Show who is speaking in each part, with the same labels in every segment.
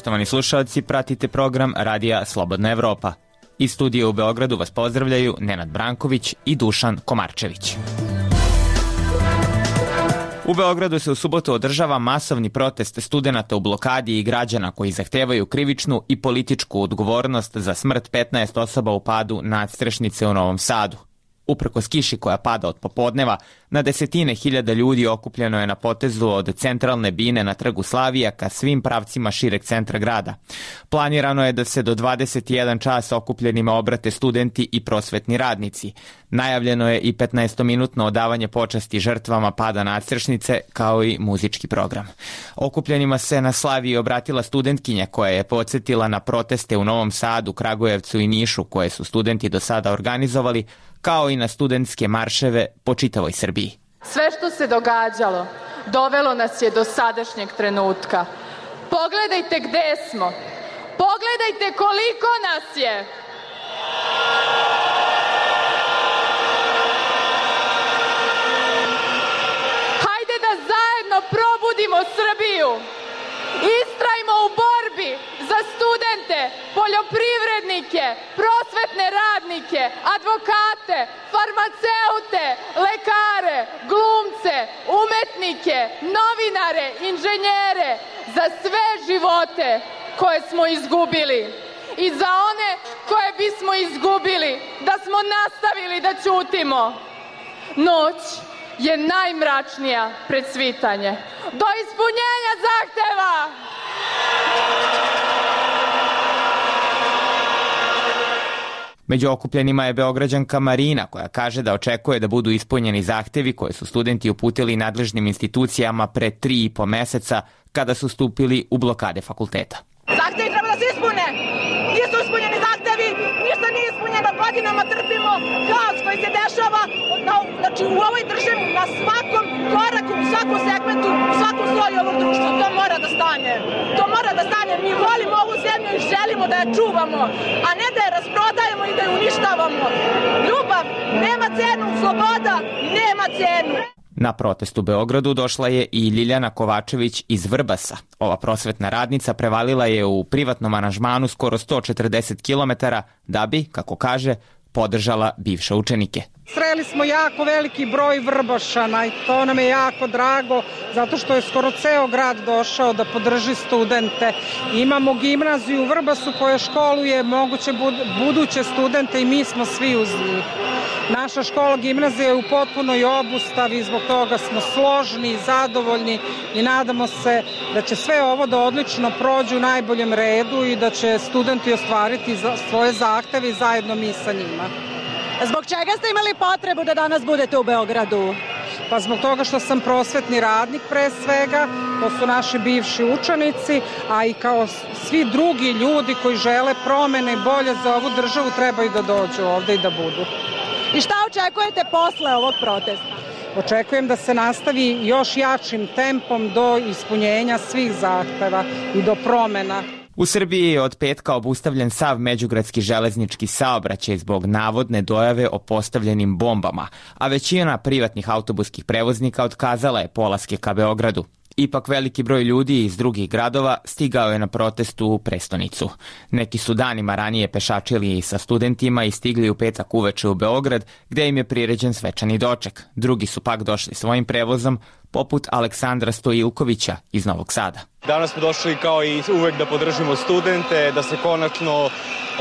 Speaker 1: Poštovani slušalci, pratite program Radija Slobodna Evropa. Iz studija u Beogradu vas pozdravljaju Nenad Branković i Dušan Komarčević. U Beogradu se u subotu održava masovni protest studenata u blokadi i građana koji zahtevaju krivičnu i političku odgovornost za smrt 15 osoba u padu nadstrešnice u Novom Sadu. Uprkos kiši koja pada od popodneva, na desetine hiljada ljudi okupljeno je na potezu od centralne bine na Trgu Slavija ka svim pravcima šireg centra grada. Planirano je da se do 21 čas okupljenima obrate studenti i prosvetni radnici. Najavljeno je i 15-minutno odavanje počasti žrtvama pada nadstrešnice, kao i muzički program. Okupljenima se na Slaviji obratila studentkinja koja je podsjetila na proteste u Novom Sadu, Kragujevcu i Nišu koje su studenti do sada organizovali, kao i na studentske marševe po čitavoj Srbiji.
Speaker 2: Sve što se događalo dovelo nas je do sadašnjeg trenutka. Pogledajte gde smo. Pogledajte koliko nas je. Hajde da zajedno probudimo Srbiju. Istrajmo u borbi za studente, poljoprivrednike, prosvetne radnike, advokate, farmaceute, lekare, glumce, umetnike, novinare, inženjere, za sve živote koje smo izgubili i za one koje bismo izgubili da smo nastavili da ćutimo. Noć je najmračnija pred svitanje. Do ispunjenja zahteva!
Speaker 1: Među okupljenima je Beograđanka Marina koja kaže da očekuje da budu ispunjeni zahtevi koje su studenti uputili nadležnim institucijama pre 3,5 meseca kada su stupili u blokade fakulteta.
Speaker 3: Zahtevi treba da se ispune! Nisu ispunjeni zahtevi, ništa nije ispunjeno, godinama trpimo haos koji se dešava znači u ovoj državi, na svakom koraku, u svakom segmentu, u svakom sloju ovog društva. To mora da stane. To mora da stane. Mi volimo ovu zemlju i želimo da je čuvamo, a ne da je rasprodajemo i da je uništavamo. Ljubav nema cenu, sloboda nema cenu.
Speaker 1: Na protest u Beogradu došla je i Ljiljana Kovačević iz Vrbasa. Ova prosvetna radnica prevalila je u privatnom aranžmanu skoro 140 km da bi, kako kaže, podržala bivše učenike.
Speaker 4: Sreli smo jako veliki broj Vrbašana i to nam je jako drago zato što je skoro ceo grad došao da podrži studente. Imamo gimnaziju u Vrbasu koja školuje moguće buduće studente i mi smo svi uz njih. Naša škola gimnazija je u potpunoj obustavi, zbog toga smo složni, zadovoljni i nadamo se da će sve ovo da odlično prođe u najboljem redu i da će studenti ostvariti svoje zahteve i zajedno mi sa njima.
Speaker 5: Zbog čega ste imali potrebu da danas budete u Beogradu?
Speaker 4: Pa zbog toga što sam prosvetni radnik pre svega, to su naši bivši učenici, a i kao svi drugi ljudi koji žele promene i bolje za ovu državu trebaju da dođu ovde i da budu.
Speaker 5: I šta očekujete posle ovog protesta?
Speaker 4: Očekujem da se nastavi još jačim tempom do ispunjenja svih zahteva i do promena.
Speaker 1: U Srbiji je od petka obustavljen sav međugradski železnički saobraćaj zbog navodne dojave o postavljenim bombama, a većina privatnih autobuskih prevoznika otkazala je polaske ka Beogradu. Ipak veliki broj ljudi iz drugih gradova stigao je na protest u prestonicu. Neki su danima ranije pešačili sa studentima i stigli u petak uveče u Beograd, gde im je priređen svečani doček. Drugi su pak došli svojim prevozom, poput Aleksandra Stojilkovića iz Novog Sada.
Speaker 6: Danas smo došli kao i uvek da podržimo studente, da se konačno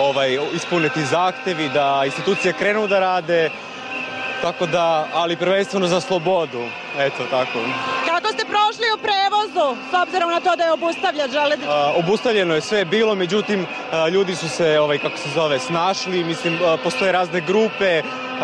Speaker 6: ispune ti zahtevi, da institucije krenu da rade, tako da, ali prvenstveno za slobodu, eto tako.
Speaker 5: Kako ste prošli u prevozu, s obzirom na to da je obustavljen železnički?
Speaker 6: Obustavljeno je sve bilo, međutim, ljudi su se, snašli, mislim, postoje razne grupe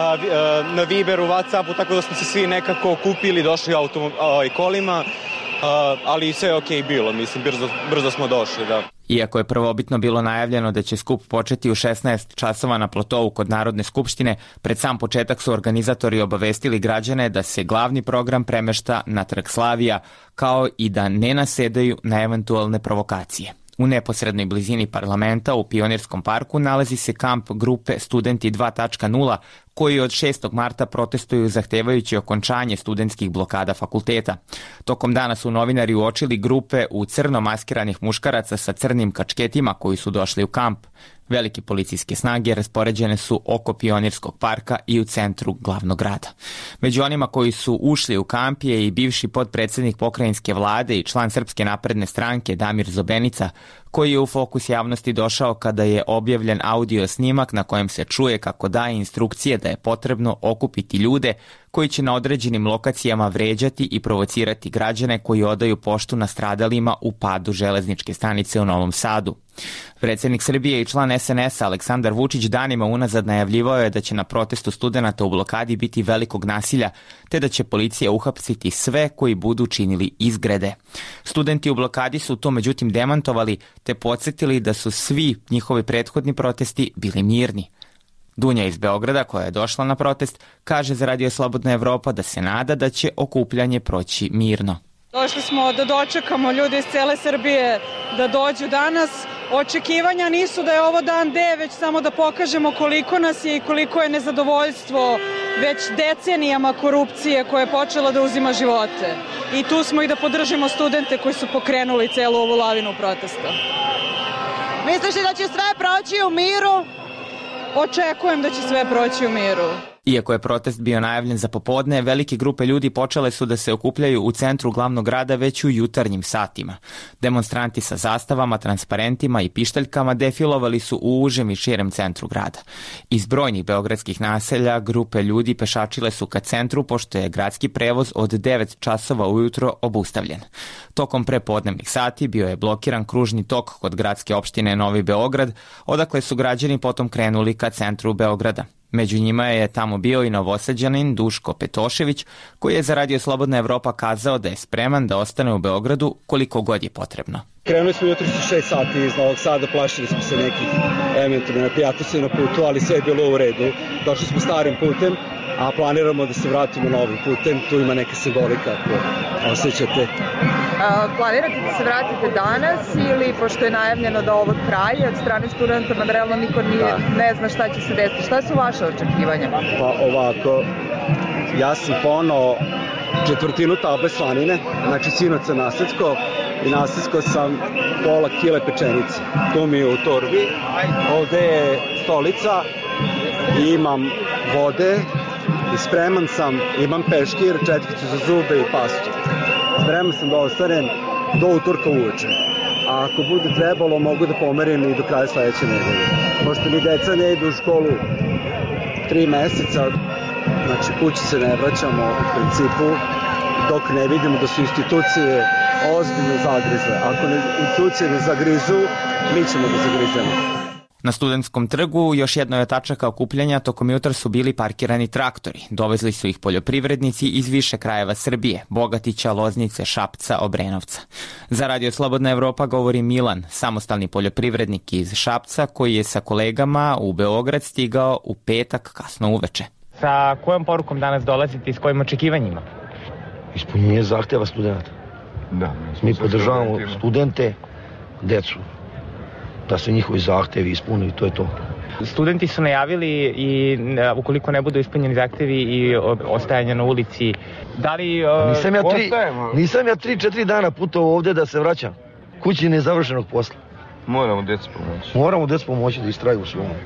Speaker 6: na Viberu, Whatsappu, tako da smo se svi nekako okupili, došli kolima, ali sve je okej bilo, mislim, brzo smo došli, da.
Speaker 1: Iako je prvobitno bilo najavljeno da će skup početi u 16 časova na platovu kod Narodne skupštine, pred sam početak su organizatori obavestili građane da se glavni program premešta na Trg Slavija, kao i da ne nasedaju na eventualne provokacije. U neposrednoj blizini parlamenta u Pionirskom parku nalazi se kamp grupe Studenti 2.0 koji od 6. marta protestuju zahtevajući okončanje studentskih blokada fakulteta. Tokom dana su novinari uočili grupe u crno maskiranih muškaraca sa crnim kačketima koji su došli u kamp. Velike policijske snage raspoređene su oko Pionirskog parka i u centru glavnog grada. Među onima koji su ušli u kamp je i bivši potpredsednik pokrajinske vlade i član Srpske napredne stranke Damir Zobenica, koji je u fokus javnosti došao kada je objavljen audio snimak na kojem se čuje kako daje instrukcije da je potrebno okupiti ljude koji će na određenim lokacijama vređati i provocirati građane koji odaju poštu nastradalima u padu železničke stanice u Novom Sadu. Predsjednik Srbije i član SNS-a Aleksandar Vučić danima unazad najavljivao je da će na protestu studenata u blokadi biti velikog nasilja, te da će policija uhapsiti sve koji budu činili izgrede. Studenti u blokadi su to međutim demantovali, te podsjetili da su svi njihovi prethodni protesti bili mirni. Dunja iz Beograda, koja je došla na protest, kaže za Radio Slobodna Evropa da se nada da će okupljanje proći mirno.
Speaker 4: Došli smo da dočekamo ljude iz cele Srbije da dođu danas. Očekivanja nisu da je ovo dan D, već samo da pokažemo koliko nas je i koliko je nezadovoljstvo već decenijama korupcije koja je počela da uzima živote. I tu smo i da podržimo studente koji su pokrenuli celu ovu lavinu protesta.
Speaker 5: Misliš li da će sve proći u miru?
Speaker 4: Očekujem da će sve proći u miru.
Speaker 1: Iako je protest bio najavljen za popodne, velike grupe ljudi počele su da se okupljaju u centru glavnog grada već u jutarnjim satima. Demonstranti sa zastavama, transparentima i pištaljkama defilovali su u užem i širem centru grada. Iz brojnih beogradskih naselja grupe ljudi pešačile su ka centru pošto je gradski prevoz od 9 časova ujutro obustavljen. Tokom prepodnevnih sati bio je blokiran kružni tok kod gradske opštine Novi Beograd, odakle su građani potom krenuli ka centru Beograda. Među njima je tamo bio i Novosađanin Duško Petošević, koji je za Radio Slobodna Evropa kazao da je spreman da ostane u Beogradu koliko god je potrebno.
Speaker 7: Krenuli smo jutro su 6 sati iz Novog Sada, plašili smo se nekih eventualno neprijatnosti na putu, ali sve je bilo u redu. Došli smo starim putem, a planiramo da se vratimo novim putem. Tu ima neka simbolika ako osjećate.
Speaker 2: Planirate da se vratite danas ili pošto je najavljeno da ovo traje od strane studenta, da realno niko ne zna šta će se desiti? Šta su vaše očekivanja?
Speaker 7: Pa ovako, ja sam ponao 1/4 table slanine, znači sinoca nasecko i nasecko sam pola kile pečenice. Tu mi je u torbi, ovde je stolica, imam vode i spreman sam, imam peškir, četkicu za zube i pastu. Spreman sam da ostanem do utorka uveče. A ako bude trebalo, mogu da pomerim i do kraja sledeće nedelje. Pošto mi deca ne idu u školu 3 meseca, znači kući se ne vraćamo u principu dok ne vidimo da su institucije ozbiljno zagrizle. Ako institucije ne zagrizu, mi ćemo da zagrizemo.
Speaker 1: Na Studentskom trgu još jedno od tačaka okupljanja tokom jutra su bili parkirani traktori. Dovezli su ih poljoprivrednici iz više krajeva Srbije, Bogatića, Loznice, Šapca, Obrenovca. Za Radio Slobodna Evropa govori Milan, samostalni poljoprivrednik iz Šapca koji je sa kolegama u Beograd stigao u petak kasno uveče. Sa kojom porukom danas dolazite i s kojim očekivanjima?
Speaker 8: Ispunjenje zahteva studenta. Mi podržavamo studente, decu, da se njihovi zahtevi ispune i to je to.
Speaker 1: Studenti su najavili i ukoliko ne budu ispunjeni zahtevi i ostajanje na ulici, da li...
Speaker 8: Nisam ja 3-4 dana putovao ovde da se vraćam. Kući nezavršenog posla.
Speaker 9: Moramo djecu pomoći.
Speaker 8: Moramo djecu pomoći da istraju u svom.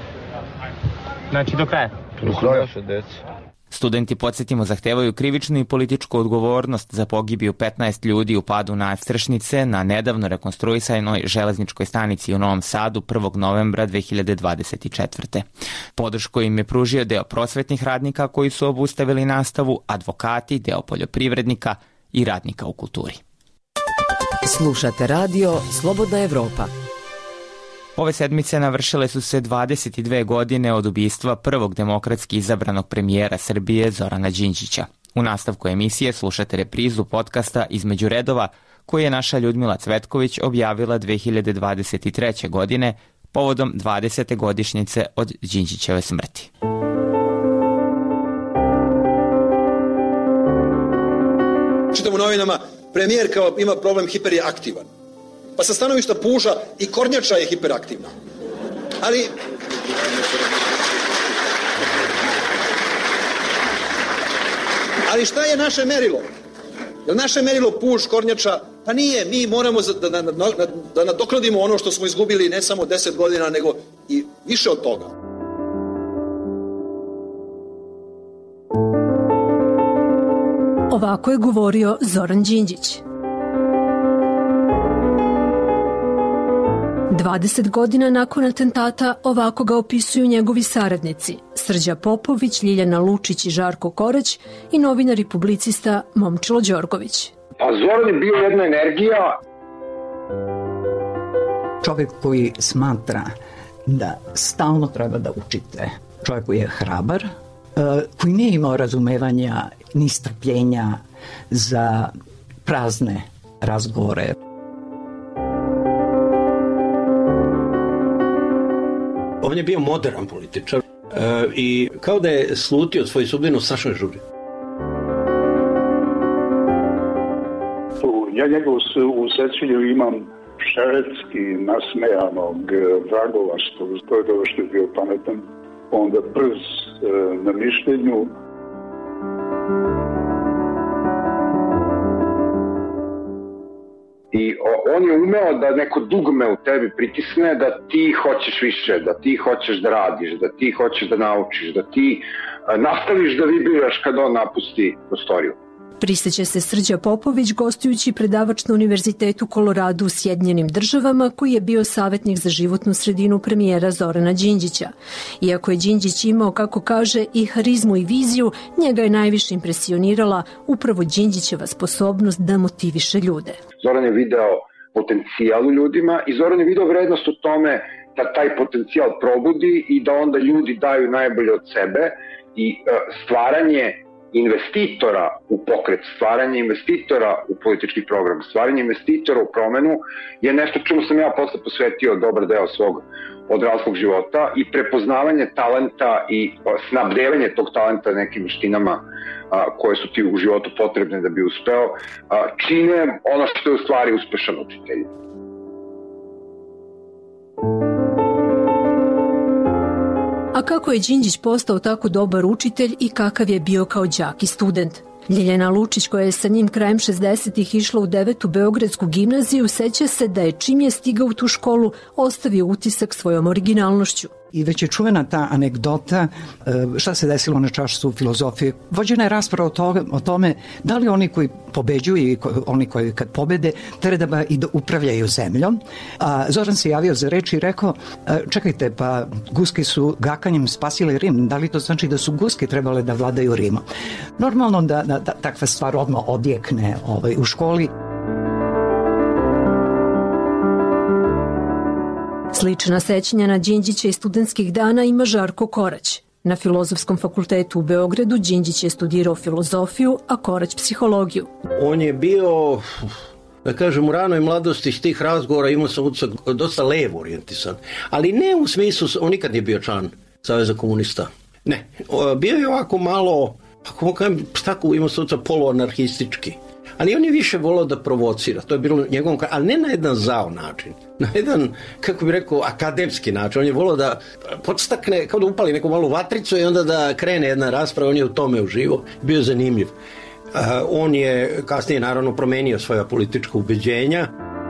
Speaker 1: Znači do kraja?
Speaker 8: Do kraja.
Speaker 1: Studenti, podsjetimo, zahtevaju krivičnu i političku odgovornost za pogibiju 15 ljudi u padu nadstrešnice na nedavno rekonstruisanoj železničkoj stanici u Novom Sadu 1. novembra 2024. Podršku im je pružio deo prosvetnih radnika koji su obustavili nastavu, advokati, deo poljoprivrednika i radnika u kulturi.
Speaker 10: Slušate radio Slobodna Evropa.
Speaker 1: Ove sedmice navršile su se 22 godine od ubistva prvog demokratski izabranog premijera Srbije Zorana Đinđića. U nastavku emisije slušate reprizu podcasta Između redova koji je naša Ljudmila Cvetković objavila 2023. godine povodom 20. godišnjice od Đinđićeve smrti.
Speaker 11: Čitam u novinama, premijer kao ima problem, hiper je aktivan. pa sa stanovišta puža i kornjača je hiperaktivna. Ali šta je naše merilo? Je li naše merilo puž, kornjača? Pa nije, mi moramo da nadoknadimo ono što smo izgubili ne samo 10 godina, nego i više od toga.
Speaker 12: Ovako je govorio Zoran Đinđić. 20 godina nakon atentata ovako ga opisuju njegovi saradnici Srđa Popović, Ljiljana Lučić i Žarko Korać i novinar i publicista Momčilo Đorgović.
Speaker 13: Pa Zoran je bio jedna energija.
Speaker 14: Čovjek koji smatra da stalno treba da učite. Čovjek koji je hrabar, koji nije imao razumevanja ni strpljenja za prazne razgovore.
Speaker 15: On je bio modern političar i kao da je slutio svoju sudbinu Sašoj Žuri.
Speaker 16: Ja njega u sećanju imam šeretski nasmejanog, vragovastog, to je to što je bio pametan, onda brz na mišljenju.
Speaker 13: I on je umeo da neko dugme u tebi pritisne, da ti hoćeš više, da ti hoćeš da radiš, da ti hoćeš da naučiš, da ti nastaviš da vibriraš kad on napusti prostoriju.
Speaker 12: Priseća se Srđa Popović, gostujući predavač na Univerzitetu Koloradu u Sjedinjenim Državama, koji je bio savjetnik za životnu sredinu premijera Zorana Đinđića. Iako je Đinđić imao, kako kaže, i harizmu i viziju, njega je najviše impresionirala upravo Đinđićeva sposobnost da motiviše ljude.
Speaker 13: Zoran je video potencijal u ljudima i Zoran je video vrednost u tome da taj potencijal probudi i da onda ljudi daju najbolje od sebe i stvaranje investitora u pokret, stvaranje investitora u politički program, stvaranje investitora u promenu je nešto čemu sam ja posle posvetio dobar deo svog odraslog života i prepoznavanje talenta i snabdevanje tog talenta nekim veštinama koje su ti u životu potrebne da bi uspeo, čine ono što je u stvari uspešan učitelj.
Speaker 12: A kako je Đinđić postao tako dobar učitelj i kakav je bio kao đak i student? Ljiljana Lučić, koja je sa njim krajem 60-ih išla u 9. Beogradsku gimnaziju, seća se da je čim je stigao u tu školu ostavio utisak svojom originalnošću.
Speaker 14: I već je čuvena ta anegdota šta se desilo na času filozofije. Vođena je rasprava o tome da li oni koji pobeđuju i oni koji kad pobede treba i da upravljaju zemljom. A Zoran se javio za reč i rekao, čekajte, pa guske su gakanjem spasile Rim, da li to znači da su guske trebale da vladaju Rimom? Normalno da takva stvar odmah odjekne u školi.
Speaker 12: Slična sećanja na Đinđića i studentskih dana ima Žarko Korać. Na Filozofskom fakultetu u Beogradu Đinđić je studirao filozofiju, a Korać psihologiju.
Speaker 15: On je bio, da kažem, u ranoj mladosti iz tih razgovora imao sam utisak dosta levo orijentisan, ali ne u smislu, on nikad nije bio član Saveza komunista. Ne, bio je ovako malo, ako kažem, tako imao sam utisak poluanarhistički. Ali on je više volao da provocira, to je bilo njegovom, ali ne na jedan zao način, na jedan, kako bih rekao, akademski način. On je volao da podstakne, kao da upali neku malu vatricu i onda da krene jedna rasprava, on je u tome uživo, bio zanimljiv. On je kasnije naravno promenio svoja politička ubeđenja.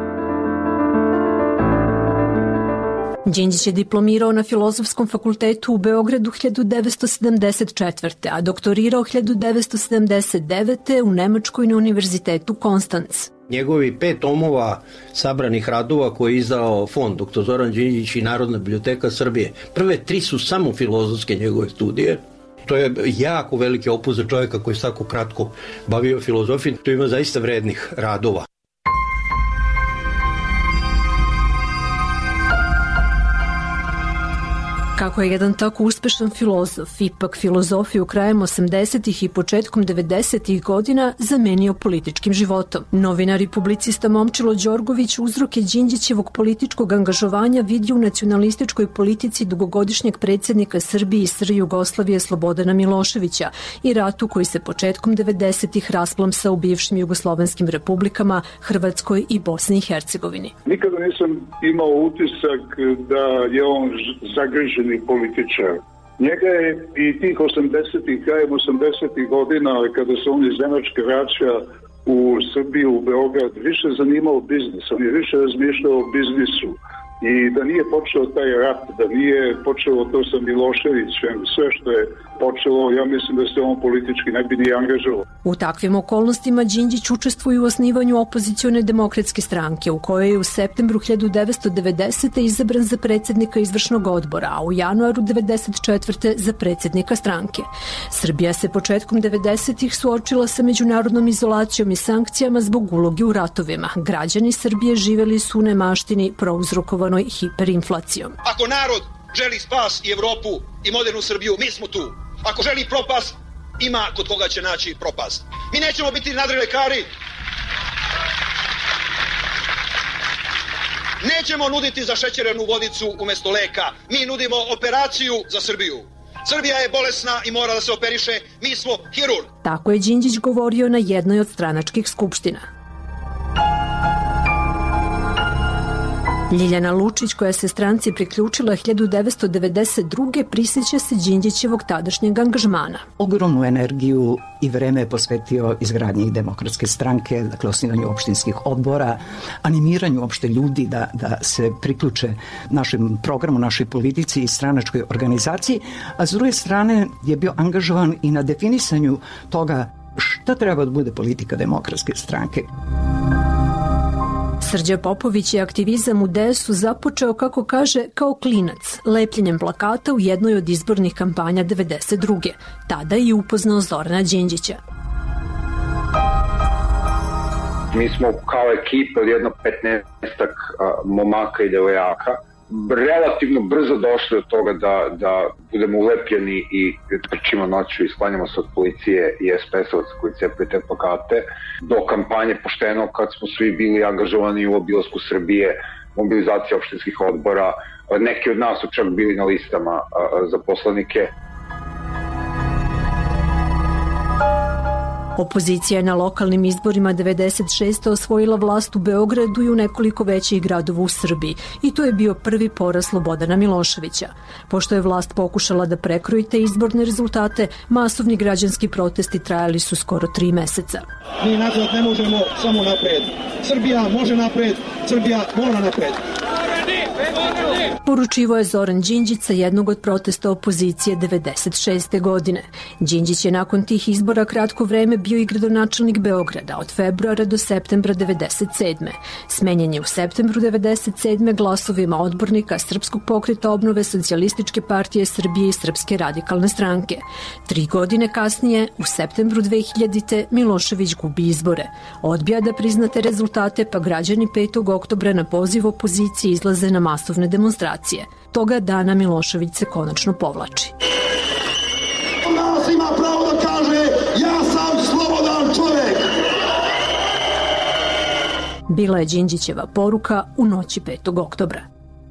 Speaker 12: Đinđić je diplomirao na Filozofskom fakultetu u Beogradu 1974. a doktorirao 1979. u Nemačkoj na Univerzitetu Konstanc.
Speaker 15: Njegovi 5 tomova sabranih radova koje je izdao fond dr. Zoran Đinđić i Narodna biblioteka Srbije. Prve 3 su samo filozofske njegove studije. To je jako veliki opus za čovjeka koji se tako kratko bavio filozofijom. To ima zaista vrednih radova.
Speaker 12: Kako je jedan tako uspešan filozof, ipak filozofiju krajem 80. i početkom 90. godina zamenio političkim životom. Novinar i publicista Momčilo Đorgović uzroke Đinđićevog političkog angažovanja vidi u nacionalističkoj politici dugogodišnjeg predsjednika Srbije i SR Jugoslavije Slobodana Miloševića i ratu koji se početkom 90. rasplamsao u bivšim jugoslovenskim republikama Hrvatskoj i Bosni i Hercegovini.
Speaker 16: Nikada nisam imao utisak da je on zagriženi političar. Njega je i tih 80-ih, krajem 80-ih godina, kada se on iz Nemačke vraća u Srbiju, u Beograd, više zanimao biznis. On je više razmišljao o biznisu. I da nije počeo taj rat, da nije počelo to sa Miloševićem, sve što je počelo, ja mislim da se on politički ne bi ni angažovao.
Speaker 12: U takvim okolnostima Đinđić učestvuje u osnivanju opozicione demokratske stranke, u kojoj je u septembru 1990. izabran za predsjednika izvršnog odbora, a u januaru 1994. za predsjednika stranke. Srbija se početkom 90-ih suočila sa međunarodnom izolacijom i sankcijama zbog uloge u ratovima. Građani Srbije živeli su u nemaštini prouzrokovanoj hiperinflacijom.
Speaker 11: Ako narod želi spas i Evropu i modernu Srbiju, mi smo tu. Ako želi propast, ima kod koga će naći propast. Mi nećemo biti nadrilekari. Nećemo nuditi zašećerenu vodicu umjesto leka. Mi nudimo operaciju za Srbiju. Srbija je bolesna i mora da se operiše. Mi smo hirurg.
Speaker 12: Tako je Đinđić govorio na jednoj od stranačkih skupština. Ljiljana Lučić, koja se stranci priključila 1992. prisjeća se Đinđićevog tadašnjeg angažmana.
Speaker 14: Ogromnu energiju i vreme je posvetio izgradnji demokratske stranke, dakle osnivanju opštinskih odbora, animiranju opšte ljudi da se priključe našem programu, našoj politici i stranačkoj organizaciji, a s druge strane je bio angažovan i na definisanju toga šta treba da bude politika demokratske stranke.
Speaker 12: Srđa Popović je aktivizam u DS-u započeo, kako kaže, kao klinac, lepljenjem plakata u jednoj od izbornih kampanja 92. Tada je upoznao Zorana Đinđića.
Speaker 13: Mi smo kao ekipa od jedno 15-ak momaka i devojaka relativno brzo došli od toga da budemo ulepljeni i trčimo noću i sklanjamo se od policije i SPS-ovaca koji cepaju te plakate, do kampanje Pošteno kad smo svi bili angažovani u obilasku Srbije, mobilizacija opštinskih odbora, neki od nas su čak bili na listama za poslanike.
Speaker 12: Opozicija je na lokalnim izborima 96. osvojila vlast u Beogradu i u nekoliko većih gradova u Srbiji i to je bio prvi poraz Slobodana Miloševića. Pošto je vlast pokušala da prekroji te izborne rezultate, masovni građanski protesti trajali su skoro 3 meseca.
Speaker 17: Mi nazad ne možemo, samo napred. Srbija može napred, Srbija mora napred.
Speaker 12: Poručivo je Zoran Đinđić sa jednog od protesta opozicije 96. godine. Đinđić je nakon tih izbora kratko vreme bio i gradonačelnik Beograda od februara do septembra 97. Smenjen je u septembru 97. glasovima odbornika Srpskog pokreta obnove, Socijalističke partije Srbije i Srpske radikalne stranke. 3 godine kasnije, u septembru 2000. Milošević gubi izbore. Odbija da priznate rezultate, pa građani 5. oktobra na poziv opozicije izlaze na masovne demonstracije. Toga dana Milošević se konačno povlači.
Speaker 17: Nas ima pravo da kaže ja sam slobodan čovjek.
Speaker 12: Bila je Đinđićeva poruka u noći 5. oktobra.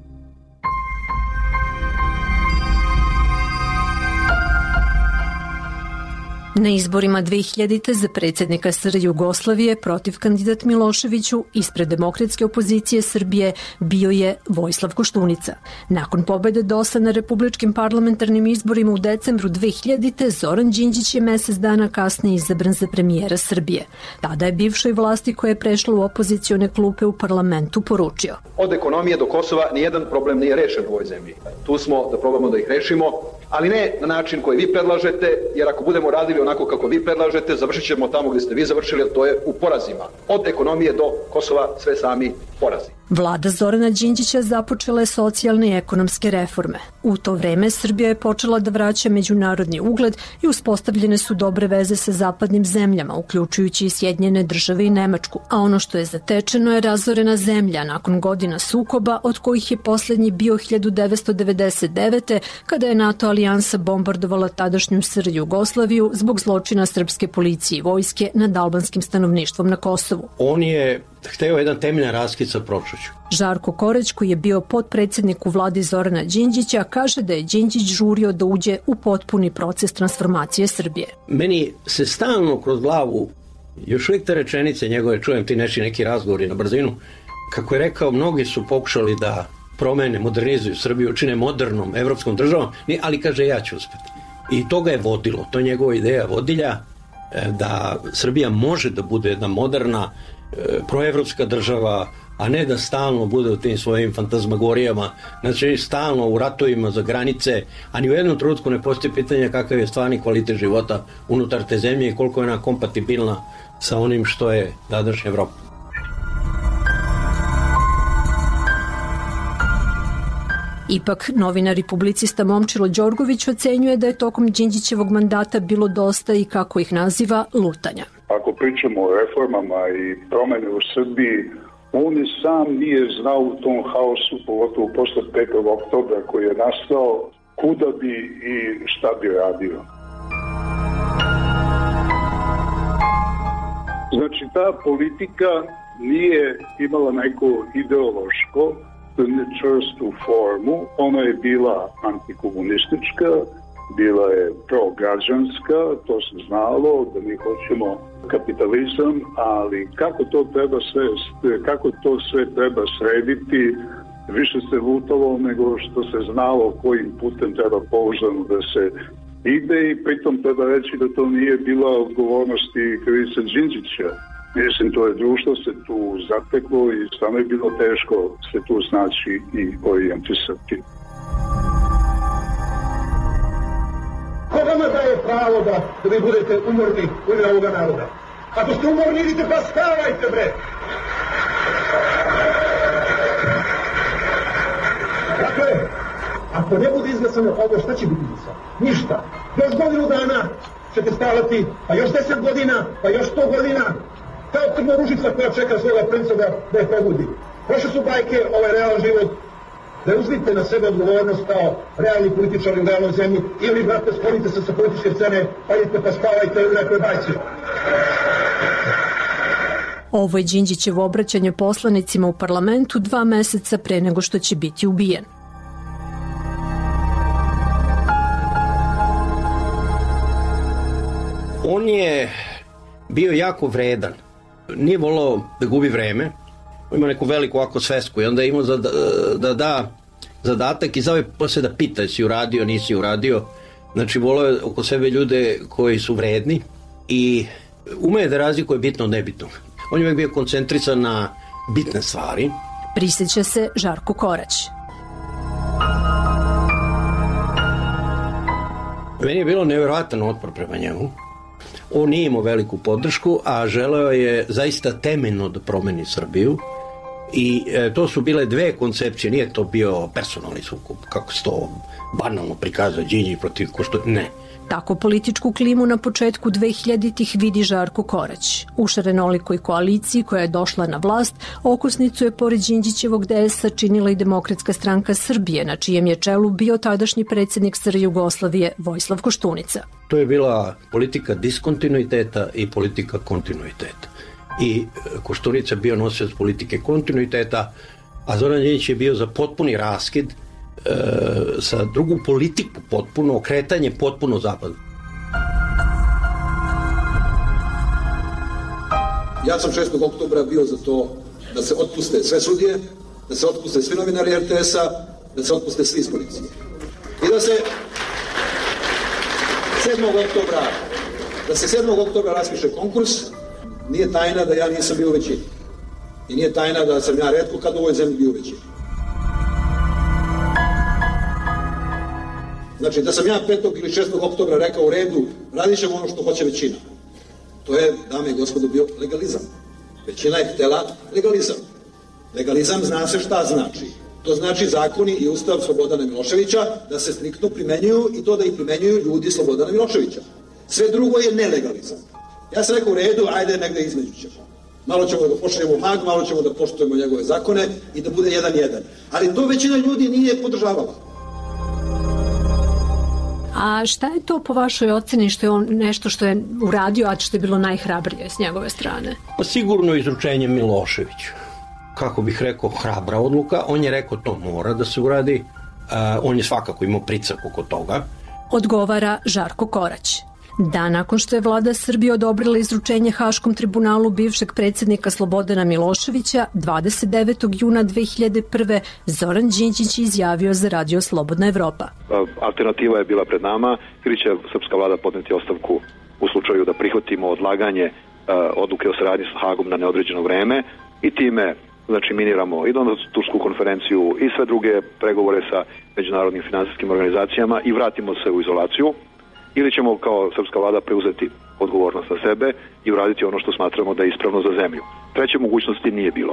Speaker 12: Na izborima 2000. za predsjednika SR Jugoslavije protiv kandidat Miloševiću ispred demokratske opozicije Srbije bio je Vojislav Koštunica. Nakon pobede DOS-a na republičkim parlamentarnim izborima u decembru 2000. Zoran Đinđić je mesec dana kasnije izabran za premijera Srbije. Tada je bivšoj vlasti koja je prešla u opozicione klupe u parlamentu poručio:
Speaker 18: od ekonomije do Kosova nijedan problem nije rešen u ovoj zemlji. Tu smo da probamo da ih rešimo, ali ne na način koji vi predlažete, jer ako budemo radili onako kako vi predlažete, završit ćemo tamo gdje ste vi završili, to je u porazima. Od ekonomije do Kosova sve sami porazi.
Speaker 12: Vlada Zorana Đinđića započela je socijalne i ekonomske reforme. U to vreme Srbija je počela da vraća međunarodni ugled i uspostavljene su dobre veze sa zapadnim zemljama, uključujući i Sjedinjene Države i Nemačku. A ono što je zatečeno je razorena zemlja nakon godina sukoba, od kojih je poslednji bio 1999. kada je NATO alijansa bombardovala tadašnju SR Jugoslaviju zbog zločina srpske policije i vojske nad albanskim stanovništvom na Kosovu.
Speaker 15: On je hteo jedan temeljan raskid sa prošlošću.
Speaker 12: Žarko Korać, koji je bio potpredsednik u vladi Zorana Đinđića, kaže da je Đinđić žurio da uđe u potpuni proces transformacije Srbije.
Speaker 15: Meni se stalno kroz glavu, još uvijek te rečenice njegove, čujem ti neki razgovori na brzinu, kako je rekao, mnogi su pokušali da promene, modernizuju Srbiju, čine modernom evropskom državom, ali kaže ja ću uspeti. I to ga je vodilo, to je njegova ideja vodilja, da Srbija može da bude jedna moderna, proevropska država, a ne da stalno bude u tim svojim fantazmagorijama, znači stalno u ratovima za granice, a ni u jednom trenutku ne postoji pitanje kakav je stvarni kvalitet života unutar te zemlje i koliko je ona kompatibilna sa onim što je današnja Evropa.
Speaker 12: Ipak, novinar i publicista Momčilo Đorgović ocenjuje da je tokom Đinđićevog mandata bilo dosta i, kako ih naziva, lutanja.
Speaker 16: Ako pričamo o reformama i promene u Srbiji, on i sam nije znao u tom haosu, pogotovo posle 5. oktobra koji je nastao, kuda bi i šta bi radio. Znači, ta politika nije imala neko ideološko, čvrstu formu, ona je bila antikomunistička, bila je prograđanska, to se znalo da mi hoćemo kapitalizam, ali kako to sve treba srediti, više se lutalo nego što se znalo kojim putem treba pouzdano da se ide i pritom treba reći da to nije bila odgovornost i krivica Đinđića. Mislim, to je društvo se tu zateklo i stvarno je bilo teško se tu snaći i orijentisati.
Speaker 17: Ko vama daje pravo da vi budete umorni u ime ovoga naroda? Ako ste umorni, idite pa spavajte, bre! Dakle, ako ne bude izglasano ovo, šta će biti izglasano? Ništa. Još godinu dana ćete spavati, pa još 10 godina, pa još 100 godina. Kao crna ružica koja čeka svoga princa da je probudi. Prošle su bajke, ovaj realan život. Da uzmite na sebe odgovornost kao realni političari u realnoj zemlji ili, brate, sklonite se sa političke scene, pa idite pa spavajte u nekoj bajci.
Speaker 12: Ovo je Đinđićevo obraćanje poslanicima u parlamentu 2 meseca pre nego što će biti ubijen.
Speaker 15: On je bio jako vredan. Nije volao da gubi vreme, ima neku veliku ovako svesku i onda je imao da da zadatak i zove posle da pita jesi uradio, nisi uradio. Znači volao je oko sebe ljude koji su vredni i umeje da razlikuje bitno od nebitnog. On je uvijek bio koncentrisan na bitne stvari.
Speaker 12: Prisjeća se Žarko Korać.
Speaker 15: Meni je bilo nevjerojatan otpor prema njemu. On nije imao veliku podršku, a želeo je zaista temeljno da promeni Srbiju i to su bile 2 koncepcije, nije to bio personalni sukob, kako se to banalno prikazao Đinđić protiv Koštunice, ne.
Speaker 12: Tako političku klimu na početku 2000-ih vidi Žarko Korać. U šarenolikoj koaliciji koja je došla na vlast, okosnicu je pored Đinđićevog DS-a činila i Demokratska stranka Srbije, na čijem je čelu bio tadašnji predsjednik SR Jugoslavije Vojislav Koštunica.
Speaker 15: To je bila politika diskontinuiteta i politika kontinuiteta. I Koštunica je bio nosilac politike kontinuiteta, a Zoran Đinđić je bio za potpuni raskid sa drugu politiku potpuno, okretanje potpuno zapadu.
Speaker 11: Ja sam 6. oktobra bio za to da se otpuste sve sudije, da se otpuste svi novinari RTS-a, da se otpuste svi iz policije. I da se 7. oktobra raspiše konkurs. Nije tajna da ja nisam bio u većini. I nije tajna da sam ja retko kad u ovoj zemlji bio u većini. Znači, da sam ja 5. ili 6. oktobra rekao u redu, radit ćemo ono što hoće većina. To je, dame i gospodo, bio legalizam. Većina je htela legalizam. Legalizam zna se šta znači. To znači zakoni i ustav Slobodana Miloševića da se striktno primenjuju i to da ih primenjuju ljudi Slobodana Miloševića. Sve drugo je nelegalizam. Ja sam rekao u redu, ajde negde između ćemo. Malo ćemo da pošaljemo u Hag, malo ćemo da poštujemo njegove zakone i da bude 1:1. Ali to većina ljudi nije podržavala.
Speaker 12: A šta je to po vašoj oceni što je on nešto što je uradio, a što je bilo najhrabrije s njegove strane?
Speaker 15: Pa sigurno izručenje Miloševića. Kako bih rekao, hrabra odluka. On je rekao to mora da se uradi. On je svakako imao pricak oko toga.
Speaker 12: Odgovara Žarko Korać. Dan nakon što je vlada Srbije odobrila izručenje Haškom tribunalu bivšeg predsjednika Slobodana Miloševića, 29. juna 2001. Zoran Đinđić je izjavio za radio Slobodna Evropa.
Speaker 18: Alternativa je bila pred nama, ili će srpska vlada podneti ostavku u slučaju da prihvatimo odlaganje odluke o saradnji sa Hagom na neodređeno vreme i time miniramo i Donatursku konferenciju i sve druge pregovore sa međunarodnim finansijskim organizacijama i vratimo se u izolaciju, ili ćemo kao srpska vlada preuzeti odgovornost na sebe i uraditi ono što smatramo da je ispravno za zemlju. Treće mogućnosti nije bilo.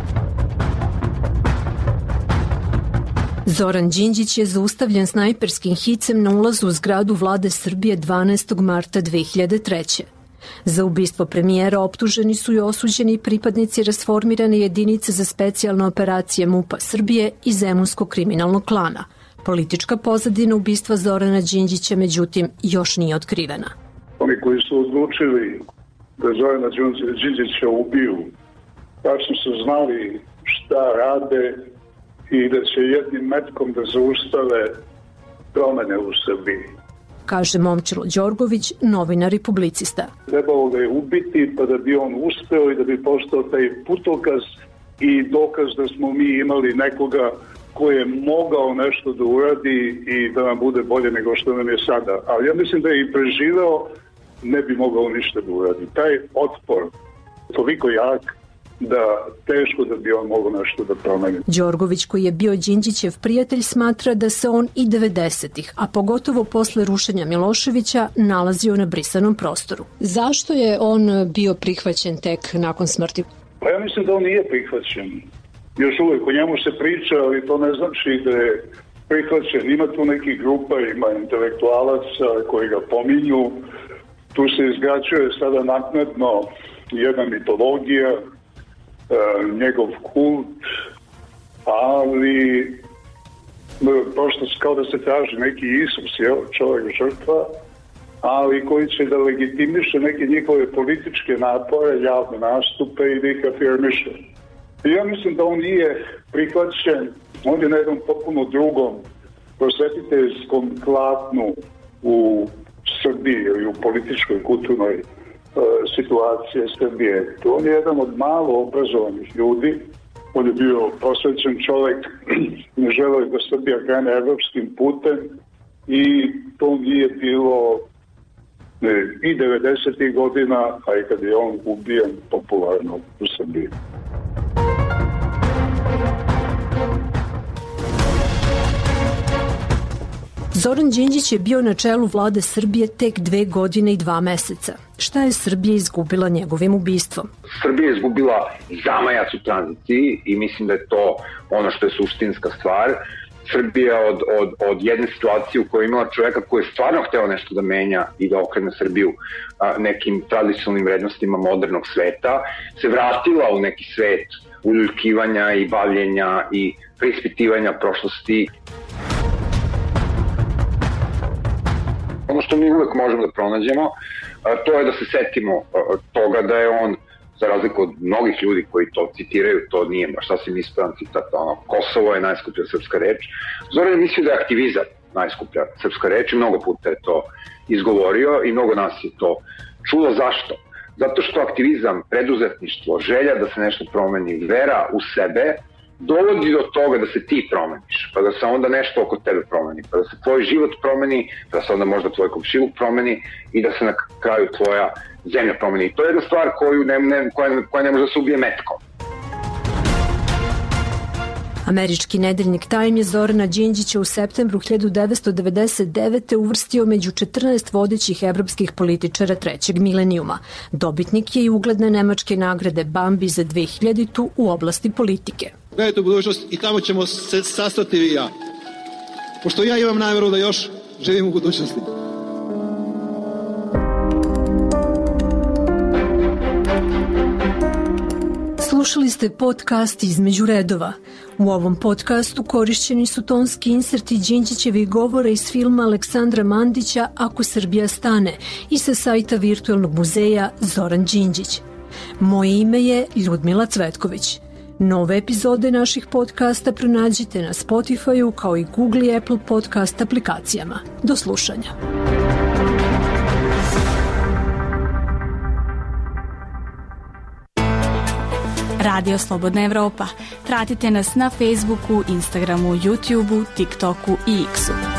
Speaker 12: Zoran Đinđić je zaustavljen snajperskim hicem na ulazu u zgradu vlade Srbije 12. marta 2003. Za ubistvo premijera optuženi su i osuđeni pripadnici rasformirane jedinice za specijalne operacije MUP-a Srbije i Zemunskog kriminalnog klana. Politička pozadina ubistva Zorana Đinđića, međutim, još nije otkrivena.
Speaker 16: Oni koji su odlučili da Zorana Đinđića ubiju, tačno su znali šta rade i da će jednim metkom da zaustave promene u Srbiji.
Speaker 12: Kaže Momčilo Đorgović, novinar i publicista.
Speaker 16: Trebalo ga je ubiti pa da bi on uspeo i da bi postao taj putokaz i dokaz da smo mi imali nekoga ko je mogao nešto da uradi i da nam bude bolje nego što nam je sada. Ali ja mislim da je i preživeo, ne bi mogao ništa da uradi. Taj otpor toliko jak da teško da bi on mogao nešto da promeni.
Speaker 12: Đorgović, koji je bio Đinđićev prijatelj, smatra da se on i 90-ih, a pogotovo posle rušenja Miloševića, nalazio na brisanom prostoru. Zašto je on bio prihvaćen tek nakon smrti?
Speaker 16: Pa ja mislim da on nije prihvaćen. Još uvijek o njemu se priča, ali to ne znači da je prihvaćen. Ima tu nekih grupa, ima intelektualaca koji ga pominju. Tu se izgrađuje sada naknadno jedna mitologija, njegov kult, ali prosto kao da se traži neki Isus, čovjek žrtva, ali koji će da legitimiše neke njihove političke napore, javne nastupe i da ih afirmiše. I ja mislim da on nije prihvaćen, on je na jednom potpuno drugom prosvetiteljskom klatnu u Srbiji ili u političkoj, kulturnoj situacije Srbije. On je jedan od malo obrazovanih ljudi, on je bio prosvećen čovjek, ne želeo da Srbija krene evropskim putem i to nije bilo i 90. godina, a i kad je on ubijen popularno u Srbiji.
Speaker 12: Zoran Đinđić je bio na čelu vlade Srbije tek 2 godine i 2 meseca. Šta je Srbija izgubila njegovim ubistvom?
Speaker 13: Srbija je izgubila zamajac u tranziciji i mislim da je to ono što je suštinska stvar. Srbija od jedne situacije u kojoj je imala čoveka koji je stvarno hteo nešto da menja i da okrene Srbiju nekim tradicionalnim vrednostima modernog sveta, se vratila u neki svet uljuljkivanja i bavljenja i preispitivanja prošlosti. Ono što mi uvek možemo da pronađemo, to je da se setimo toga da je on, za razliku od mnogih ljudi koji to citiraju, to nije baš sasvim ispravan citat, Kosovo je najskuplja srpska reč. Zoran je mislio da je aktivizam najskuplja srpska reč i mnogo puta je to izgovorio i mnogo nas je to čulo. Zašto? Zato što aktivizam, preduzetništvo, želja da se nešto promeni, vera u sebe, dovodi do toga da se ti promeniš, pa da se onda nešto oko tebe promeni, pa da se tvoj život promeni, pa da se onda možda tvoj komšiluk promeni i da se na kraju tvoja zemlja promeni. I to je jedna stvar koja ne može da se ubije metkom.
Speaker 12: Američki nedeljnik Time je Zorana Đinđića u septembru 1999. uvrstio među 14 vodećih evropskih političara trećeg milenijuma. Dobitnik je i ugledne nemačke nagrade Bambi za 2000. u oblasti politike.
Speaker 11: Gledajte u budućnost i tamo ćemo se sastati vi i ja. Pošto ja imam namjeru da još živim u budućnosti.
Speaker 12: Slušali ste podcast Između redova. U ovom podcastu korišćeni su tonski inserti Đinđićevih govora iz filma Aleksandra Mandića Ako Srbija stane i sa sajta virtualnog muzeja Zoran Đinđić. Moje ime je Ljudmila Cvetković. Nove epizode naših podcasta pronađite na Spotify-u kao i Google i Apple podcast aplikacijama. Do slušanja.
Speaker 19: Radio Slobodna Evropa. Pratite nas na Facebooku, Instagramu, YouTubeu, TikToku i X-u.